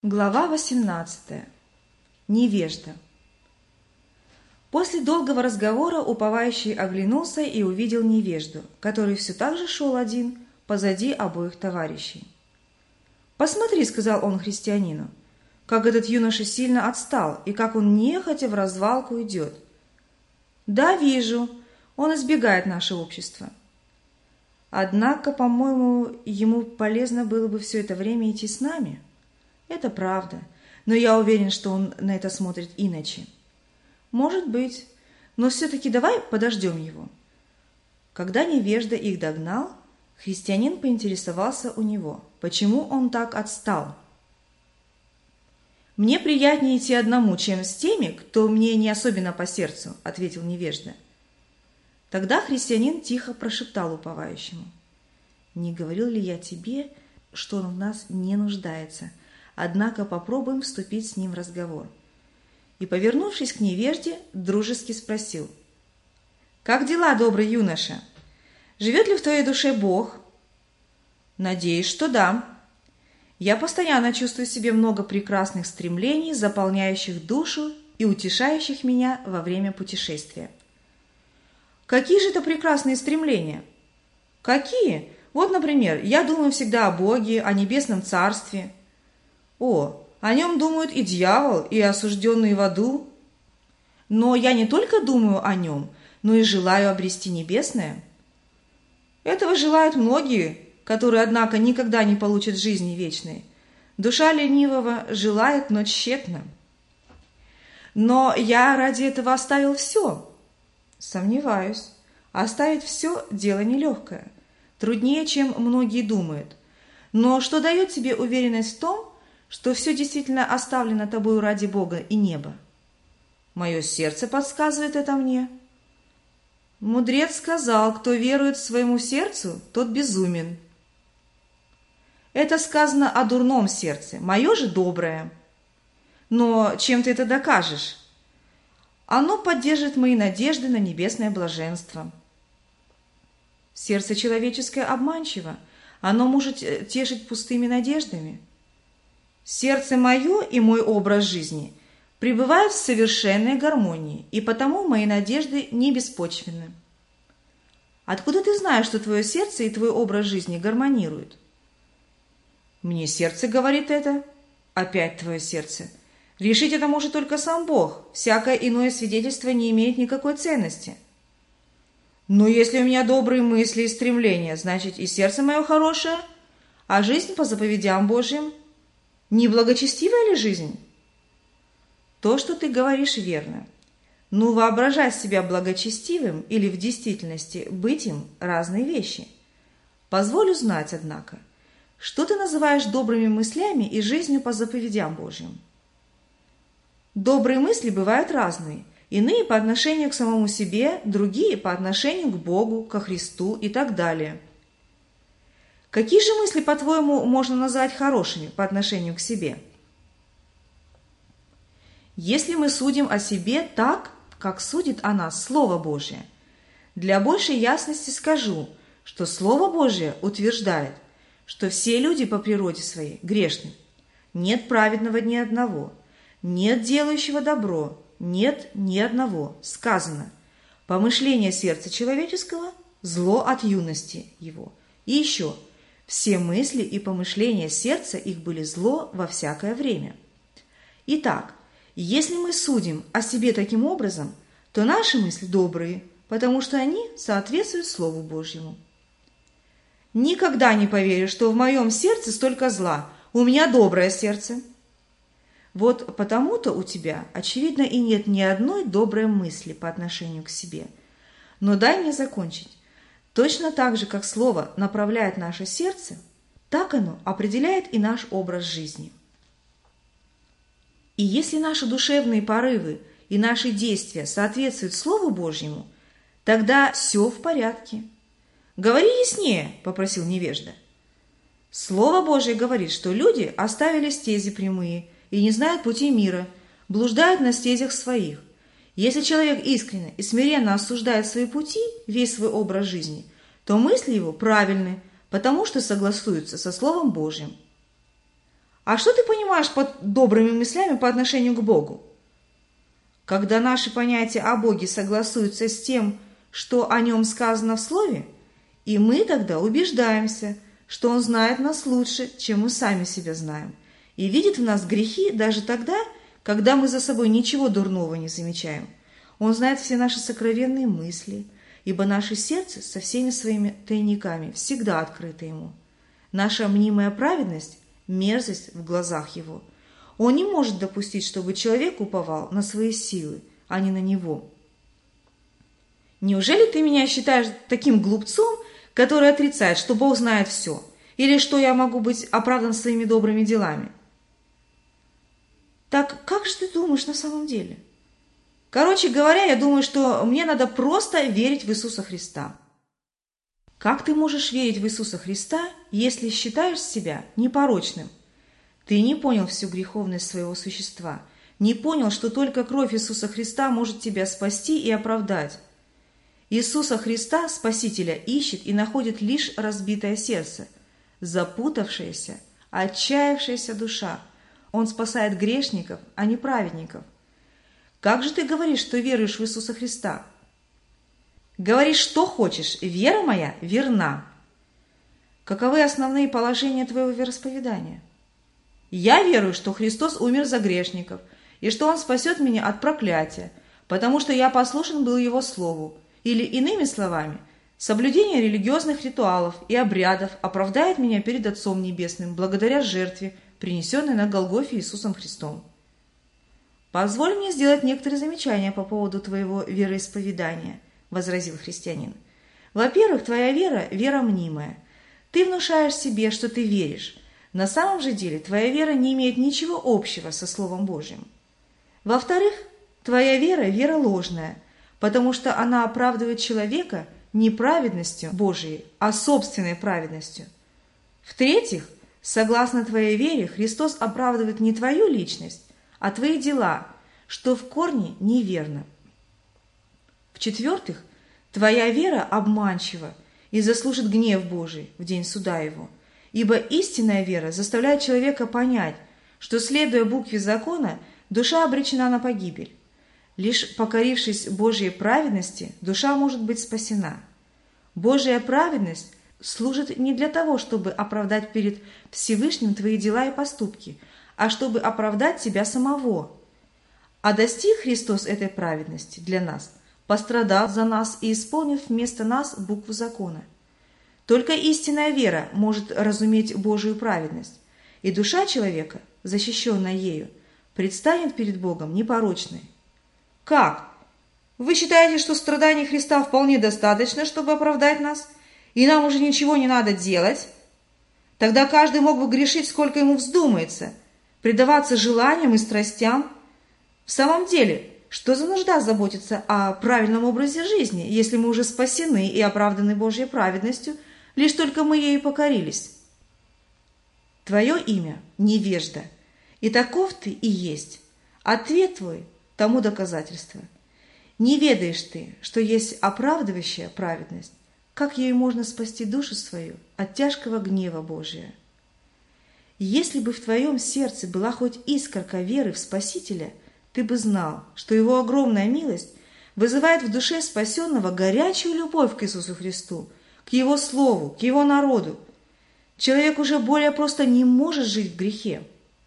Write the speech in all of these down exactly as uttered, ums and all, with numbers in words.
Глава восемнадцатая. Невежда. После долгого разговора уповающий оглянулся и увидел невежду, который все так же шел один позади обоих товарищей. «Посмотри», — сказал он христианину, — «как этот юноша сильно отстал и как он нехотя в развалку идет». «Да, вижу, он избегает наше общество. Однако, по-моему, ему полезно было бы все это время идти с нами». Это правда, но я уверен, что он на это смотрит иначе. Может быть, но все-таки давай подождем его. Когда невежда их догнал, христианин поинтересовался у него, почему он так отстал. «Мне приятнее идти одному, чем с теми, кто мне не особенно по сердцу», — ответил невежда. Тогда христианин тихо прошептал уповающему: «Не говорил ли я тебе, что он в нас не нуждается? Однако попробуем вступить с ним в разговор». И, повернувшись к невежде, дружески спросил: «Как дела, добрый юноша? Живет ли в твоей душе Бог?» «Надеюсь, что да. Я постоянно чувствую в себе много прекрасных стремлений, заполняющих душу и утешающих меня во время путешествия». «Какие же это прекрасные стремления?» «Какие? Вот, например, я думаю всегда о Боге, о небесном царстве». «О, о нем думают и дьявол, и осужденные в аду». «Но я не только думаю о нем, но и желаю обрести небесное». «Этого желают многие, которые, однако, никогда не получат жизни вечной. Душа ленивого желает, но тщетно». «Но я ради этого оставил все». «Сомневаюсь. Оставить все – дело нелегкое, труднее, чем многие думают. Но что дает тебе уверенность в том, что все действительно оставлено тобою ради Бога и неба?» «Мое сердце подсказывает это мне». Мудрец сказал: кто верует своему сердцу, тот безумен. Это сказано о дурном сердце, мое же доброе. Но чем ты это докажешь? Оно поддержит мои надежды на небесное блаженство. Сердце человеческое обманчиво, оно может тешить пустыми надеждами. Сердце мое и мой образ жизни пребывают в совершенной гармонии, и потому мои надежды не беспочвенны. Откуда ты знаешь, что твое сердце и твой образ жизни гармонируют? Мне сердце говорит это. Опять твое сердце. Решить это может только сам Бог. Всякое иное свидетельство не имеет никакой ценности. Но если у меня добрые мысли и стремления, значит и сердце мое хорошее, а жизнь по заповедям Божьим. Не благочестивая ли жизнь? То, что ты говоришь, верно. Но воображать себя благочестивым или в действительности быть им – разные вещи. Позволь узнать, однако, что ты называешь добрыми мыслями и жизнью по заповедям Божьим? Добрые мысли бывают разные, иные по отношению к самому себе, другие по отношению к Богу, ко Христу и так далее. Какие же мысли, по-твоему, можно назвать хорошими по отношению к себе? Если мы судим о себе так, как судит о нас Слово Божие, для большей ясности скажу, что Слово Божие утверждает, что все люди по природе своей грешны. Нет праведного ни одного, нет делающего добро, нет ни одного. Сказано: помышление сердца человеческого – зло от юности его. И еще – все мысли и помышления сердца их были зло во всякое время. Итак, если мы судим о себе таким образом, то наши мысли добрые, потому что они соответствуют Слову Божьему. Никогда не поверю, что в моем сердце столько зла, у меня доброе сердце. Вот потому-то у тебя, очевидно, и нет ни одной доброй мысли по отношению к себе. Но дай мне закончить. Точно так же, как Слово направляет наше сердце, так оно определяет и наш образ жизни. И если наши душевные порывы и наши действия соответствуют Слову Божьему, тогда все в порядке. «Говори яснее», — попросил невежда. Слово Божье говорит, что люди оставили стези прямые и не знают пути мира, блуждают на стезях своих. Если человек искренне и смиренно осуждает свои пути, весь свой образ жизни, то мысли его правильны, потому что согласуются со Словом Божьим. А что ты понимаешь под добрыми мыслями по отношению к Богу? Когда наши понятия о Боге согласуются с тем, что о нем сказано в Слове, и мы тогда убеждаемся, что он знает нас лучше, чем мы сами себя знаем, и видит в нас грехи даже тогда, когда мы за собой ничего дурного не замечаем. Он знает все наши сокровенные мысли, ибо наше сердце со всеми своими тайниками всегда открыто ему. Наша мнимая праведность – мерзость в глазах его. Он не может допустить, чтобы человек уповал на свои силы, а не на него. Неужели ты меня считаешь таким глупцом, который отрицает, что Бог знает все, или что я могу быть оправдан своими добрыми делами? Так как же ты думаешь на самом деле? Короче говоря, я думаю, что мне надо просто верить в Иисуса Христа. Как ты можешь верить в Иисуса Христа, если считаешь себя непорочным? Ты не понял всю греховность своего существа, не понял, что только кровь Иисуса Христа может тебя спасти и оправдать. Иисуса Христа, Спасителя, ищет и находит лишь разбитое сердце, запутавшаяся, отчаявшаяся душа. Он спасает грешников, а не праведников. Как же ты говоришь, что веруешь в Иисуса Христа? Говоришь, что хочешь, вера моя верна. Каковы основные положения твоего вероисповедания? Я верую, что Христос умер за грешников, и что Он спасет меня от проклятия, потому что я послушен был Его Слову. Или, иными словами, соблюдение религиозных ритуалов и обрядов оправдает меня перед Отцом Небесным благодаря жертве, принесенной на Голгофе Иисусом Христом. «Позволь мне сделать некоторые замечания по поводу твоего вероисповедания», – возразил христианин. «Во-первых, твоя вера – вера мнимая. Ты внушаешь себе, что ты веришь. На самом же деле твоя вера не имеет ничего общего со Словом Божьим. Во-вторых, твоя вера – вера ложная, потому что она оправдывает человека не праведностью Божией, а собственной праведностью. В-третьих, согласно твоей вере, Христос оправдывает не твою личность, а твои дела, что в корне неверно. В-четвертых, твоя вера обманчива и заслужит гнев Божий в день суда его, ибо истинная вера заставляет человека понять, что, следуя букве закона, душа обречена на погибель. Лишь покорившись Божьей праведности, душа может быть спасена. Божья праведность служит не для того, чтобы оправдать перед Всевышним твои дела и поступки, а чтобы оправдать тебя самого. А достиг Христос этой праведности для нас, пострадав за нас и исполнив вместо нас букву закона. Только истинная вера может разуметь Божию праведность, и душа человека, защищенная ею, предстанет перед Богом непорочной. Как? Вы считаете, что страданий Христа вполне достаточно, чтобы оправдать нас, и нам уже ничего не надо делать? Тогда каждый мог бы грешить, сколько ему вздумается, предаваться желаниям и страстям. В самом деле, что за нужда заботиться о правильном образе жизни, если мы уже спасены и оправданы Божьей праведностью, лишь только мы ею покорились? Твое имя – невежда, и таков ты и есть. Ответ твой – тому доказательство. Не ведаешь ты, что есть оправдывающая праведность, как ею можно спасти душу свою от тяжкого гнева Божия. Если бы в твоем сердце была хоть искорка веры в Спасителя, ты бы знал, что Его огромная милость вызывает в душе спасенного горячую любовь к Иисусу Христу, к Его Слову, к Его народу. Человек уже более просто не может жить в грехе.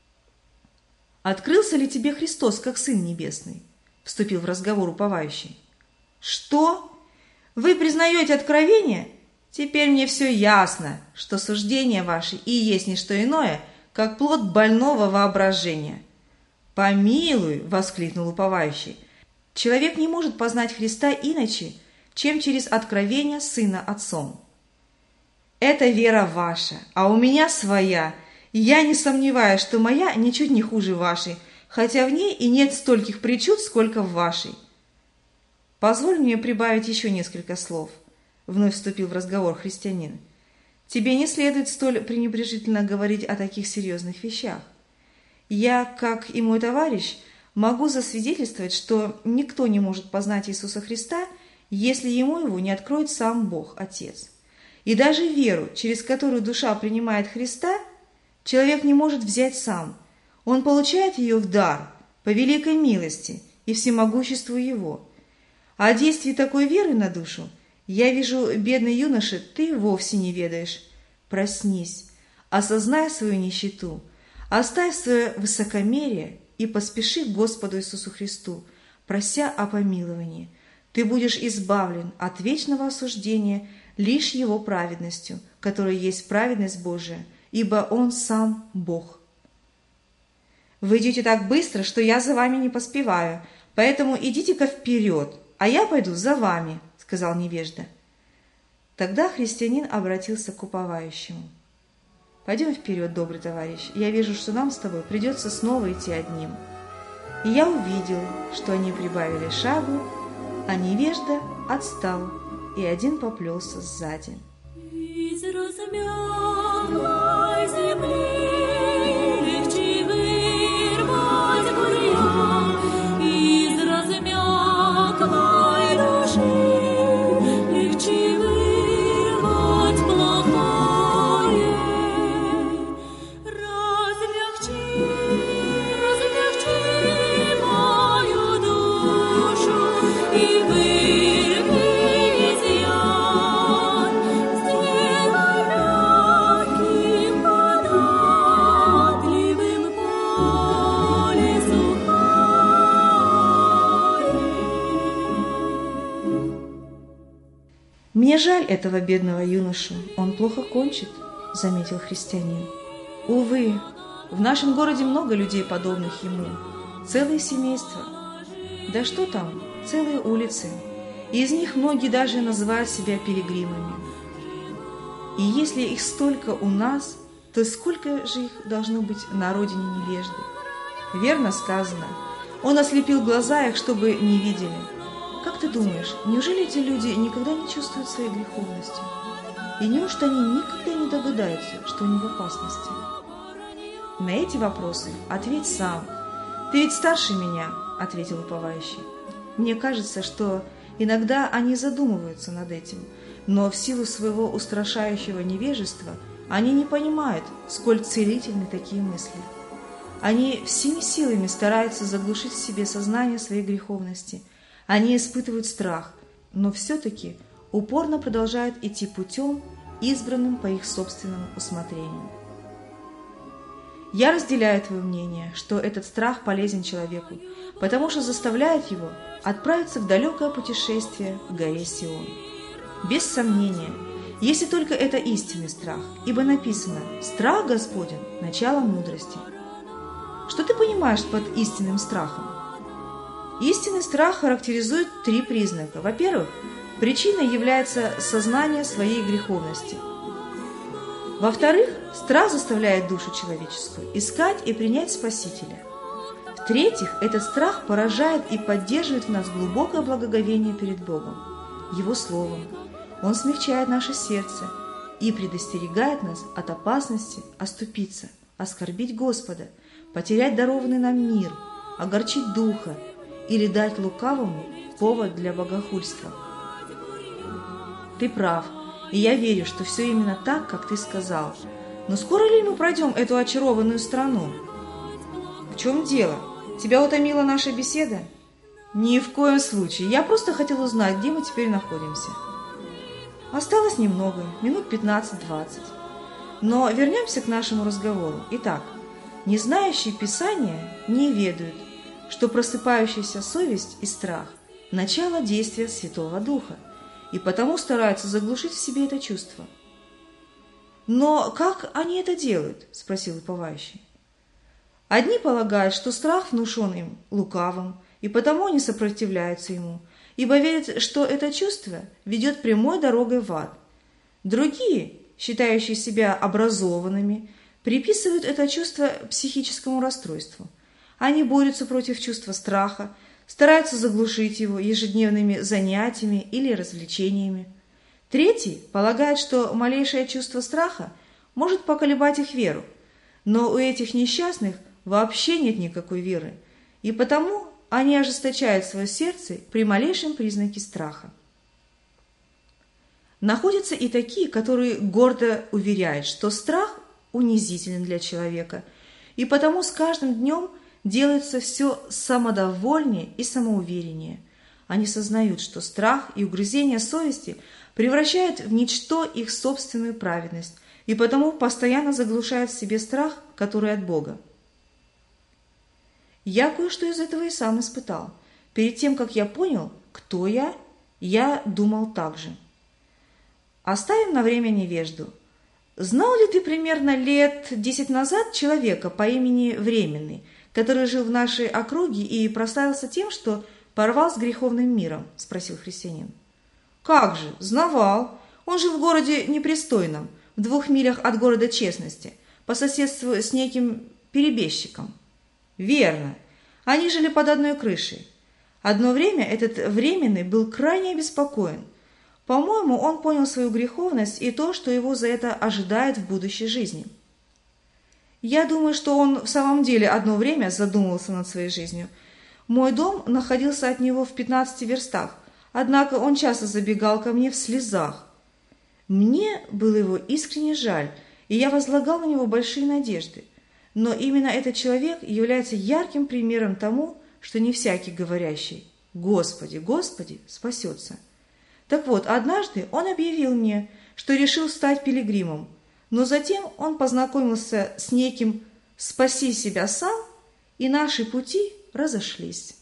«Открылся ли тебе Христос, как Сын Небесный?» – вступил в разговор уповающий. «Что? Вы признаете откровение? Теперь мне все ясно, что суждения ваши и есть не что иное, как плод больного воображения». «Помилуй!» – воскликнул уповающий. «Человек не может познать Христа иначе, чем через откровение Сына Отцом». «Это вера ваша, а у меня своя. Я не сомневаюсь, что моя ничуть не хуже вашей, хотя в ней и нет стольких причуд, сколько в вашей». «Позволь мне прибавить еще несколько слов», — вновь вступил в разговор христианин. «Тебе не следует столь пренебрежительно говорить о таких серьезных вещах. Я, как и мой товарищ, могу засвидетельствовать, что никто не может познать Иисуса Христа, если ему его не откроет сам Бог, Отец. И даже веру, через которую душа принимает Христа, человек не может взять сам. Он получает ее в дар, по великой милости и всемогуществу Его. А о действии такой веры на душу, я вижу, бедный юноша, ты вовсе не ведаешь. Проснись, осознай свою нищету, оставь свое высокомерие и поспеши к Господу Иисусу Христу, прося о помиловании. Ты будешь избавлен от вечного осуждения лишь Его праведностью, которая есть праведность Божия, ибо Он сам Бог. Вы идете так быстро, что я за вами не поспеваю, поэтому идите-ка вперед, а я пойду за вами, сказал невежда. Тогда христианин обратился к уповающему. Пойдем вперед, добрый товарищ, я вижу, что нам с тобой придется снова идти одним. И я увидел, что они прибавили шагу, а невежда отстал, и один поплелся сзади. Из размяклой земли легче вырвать бурьян, из размяклой души легче вырвать плохое. Разлегчи, разлегчи мою душу и вырви изъян, сделай мягким, податливым поле сухое. «Мне жаль этого бедного юношу, он плохо кончит», — заметил христианин. «Увы, в нашем городе много людей, подобных ему, целые семейства. Да что там, целые улицы, и из них многие даже называют себя пилигримами. И если их столько у нас, то сколько же их должно быть на родине невежды? Верно сказано, он ослепил глаза их, чтобы не видели. Как ты думаешь, неужели эти люди никогда не чувствуют своей греховности? И неужто они никогда не догадаются, что они в опасности? На эти вопросы ответь сам. Ты ведь старше меня, ответил уповающий. Мне кажется, что иногда они задумываются над этим, но в силу своего устрашающего невежества они не понимают, сколь целительны такие мысли. Они всеми силами стараются заглушить в себе сознание своей греховности. Они испытывают страх, но все-таки упорно продолжают идти путем, избранным по их собственному усмотрению. Я разделяю твое мнение, что этот страх полезен человеку, потому что заставляет его отправиться в далекое путешествие к горе Сион. Без сомнения, если только это истинный страх, ибо написано «Страх Господень – начало мудрости». Что ты понимаешь под истинным страхом? Истинный страх характеризует три признака. Во-первых, причиной является сознание своей греховности. Во-вторых, страх заставляет душу человеческую искать и принять Спасителя. В-третьих, этот страх поражает и поддерживает в нас глубокое благоговение перед Богом, Его Словом. Он смягчает наше сердце и предостерегает нас от опасности оступиться, оскорбить Господа, потерять дарованный нам мир, огорчить Духа или дать лукавому повод для богохульства. Ты прав, и я верю, что все именно так, как ты сказал. Но скоро ли мы пройдем эту очарованную страну? В чем дело? Тебя утомила наша беседа? Ни в коем случае. Я просто хотел узнать, где мы теперь находимся. Осталось немного, минут пятнадцать-двадцать. Но вернемся к нашему разговору. Итак, незнающие Писания не ведают, что просыпающаяся совесть и страх – начало действия Святого Духа, и потому стараются заглушить в себе это чувство. «Но как они это делают?» – спросил уповающий. Одни полагают, что страх внушен им лукавым, и потому они сопротивляются ему, ибо верят, что это чувство ведет прямой дорогой в ад. Другие, считающие себя образованными, приписывают это чувство психическому расстройству. Они борются против чувства страха, стараются заглушить его ежедневными занятиями или развлечениями. Третьи полагают, что малейшее чувство страха может поколебать их веру, но у этих несчастных вообще нет никакой веры, и потому они ожесточают свое сердце при малейшем признаке страха. Находятся и такие, которые гордо уверяют, что страх унизителен для человека, и потому с каждым днем делаются все самодовольнее и самоувереннее. Они сознают, что страх и угрызение совести превращают в ничто их собственную праведность, и потому постоянно заглушают в себе страх, который от Бога. Я кое-что из этого и сам испытал. Перед тем, как я понял, кто я, я думал так же. Оставим на время невежду. Знал ли ты примерно лет десять назад человека по имени Временный, который жил в нашей округе и прославился тем, что порвал с греховным миром? – спросил христианин. Как же, знавал. Он жил в городе непристойном, в двух милях от города Честности, по соседству с неким перебежчиком. Верно. Они жили под одной крышей. Одно время этот Временный был крайне обеспокоен. По-моему, он понял свою греховность и то, что его за это ожидает в будущей жизни. Я думаю, что он в самом деле одно время задумывался над своей жизнью. Мой дом находился от него в пятнадцати верстах, однако он часто забегал ко мне в слезах. Мне было его искренне жаль, и я возлагал на него большие надежды. Но именно этот человек является ярким примером тому, что не всякий говорящий «Господи, Господи» спасется. Так вот, однажды он объявил мне, что решил стать пилигримом, но затем он познакомился с неким «Спаси себя сам», и наши пути разошлись.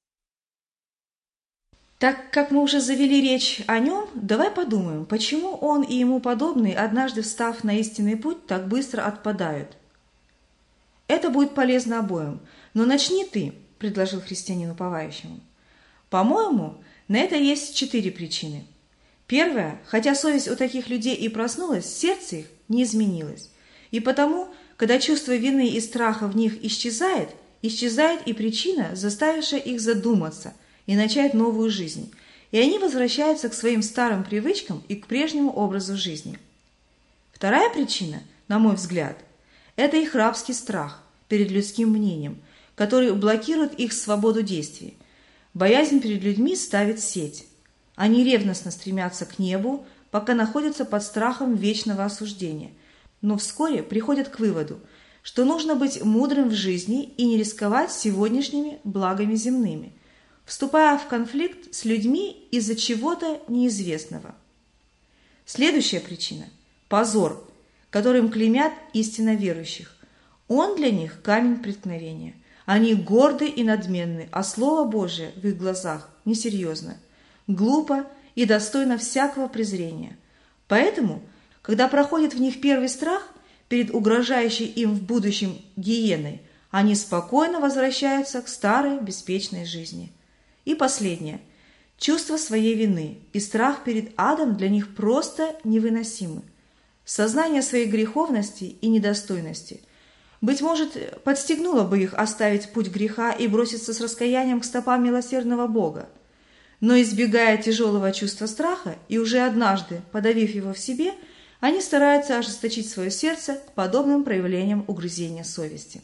Так как мы уже завели речь о нем, давай подумаем, почему он и ему подобные, однажды встав на истинный путь, так быстро отпадают. Это будет полезно обоим, но начни ты, предложил христианин уповающему. По-моему, на это есть четыре причины. Первая, хотя совесть у таких людей и проснулась, сердце их не изменилось. И потому, когда чувство вины и страха в них исчезает, исчезает и причина, заставившая их задуматься и начать новую жизнь, и они возвращаются к своим старым привычкам и к прежнему образу жизни. Вторая причина, на мой взгляд, это их рабский страх перед людским мнением, который блокирует их свободу действий. Боязнь перед людьми ставит сеть. Они ревностно стремятся к небу, пока находятся под страхом вечного осуждения, но вскоре приходят к выводу, что нужно быть мудрым в жизни и не рисковать сегодняшними благами земными, вступая в конфликт с людьми из-за чего-то неизвестного. Следующая причина – позор, которым клеймят истинно верующих. Он для них камень преткновения. Они горды и надменны, а Слово Божие в их глазах несерьезно, глупо и достойно всякого презрения. Поэтому, когда проходит в них первый страх перед угрожающей им в будущем гиеной, они спокойно возвращаются к старой беспечной жизни. И последнее. Чувство своей вины и страх перед адом для них просто невыносимы. Сознание своей греховности и недостойности, быть может, подстегнуло бы их оставить путь греха и броситься с раскаянием к стопам милосердного Бога. Но, избегая тяжелого чувства страха и уже однажды подавив его в себе, они стараются ожесточить свое сердце подобным проявлением угрызения совести.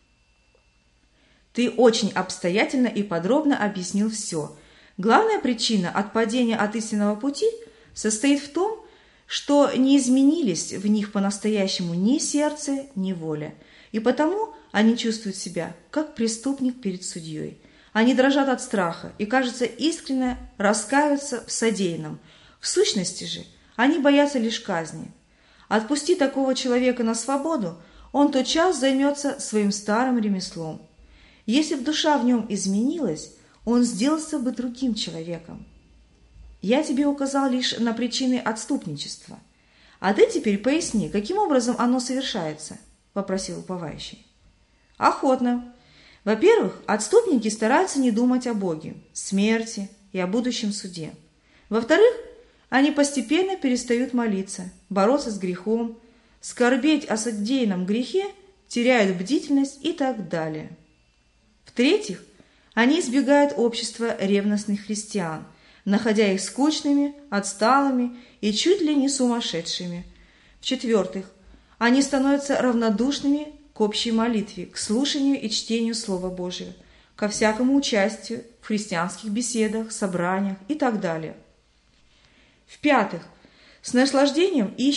Ты очень обстоятельно и подробно объяснил все. Главная причина отпадения от истинного пути состоит в том, что не изменились в них по-настоящему ни сердце, ни воля, и потому они чувствуют себя как преступник перед судьей. Они дрожат от страха и, кажется, искренне раскаиваются в содеянном. В сущности же они боятся лишь казни. Отпусти такого человека на свободу, он тотчас займется своим старым ремеслом. Если б душа в нем изменилась, он сделался бы другим человеком. Я тебе указал лишь на причины отступничества. А ты теперь поясни, каким образом оно совершается, — попросил уповающий. Охотно. Во-первых, отступники стараются не думать о Боге, смерти и о будущем суде. Во-вторых, они постепенно перестают молиться, бороться с грехом, скорбеть о содеянном грехе, теряют бдительность и так далее. В-третьих, они избегают общества ревностных христиан, находя их скучными, отсталыми и чуть ли не сумасшедшими. В-четвертых, они становятся равнодушными к общей молитве, к слушанию и чтению Слова Божия, ко всякому участию в христианских беседах, собраниях и так далее. В-пятых, с наслаждением ищут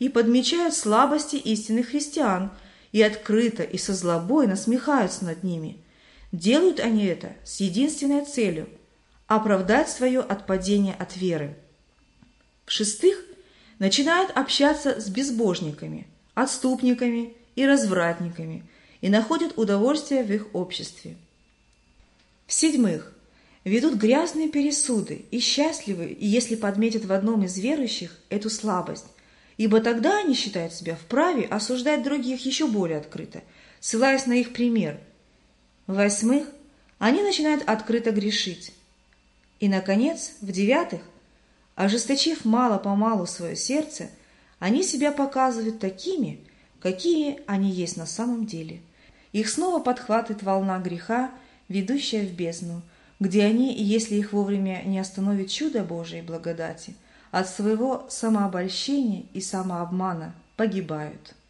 и подмечают слабости истинных христиан, и открыто и со злобой насмехаются над ними. Делают они это с единственной целью – оправдать свое отпадение от веры. В-шестых, начинают общаться с безбожниками, отступниками и развратниками и находят удовольствие в их обществе. В-седьмых, ведут грязные пересуды и счастливы, если подметят в одном из верующих эту слабость, ибо тогда они считают себя вправе осуждать других еще более открыто, ссылаясь на их пример. В-восьмых, они начинают открыто грешить. И, наконец, в-девятых, ожесточив мало-помалу свое сердце, они себя показывают такими, какие они есть на самом деле. Их снова подхватывает волна греха, ведущая в бездну, где они, если их вовремя не остановит чудо Божией благодати, от своего самообольщения и самообмана погибают.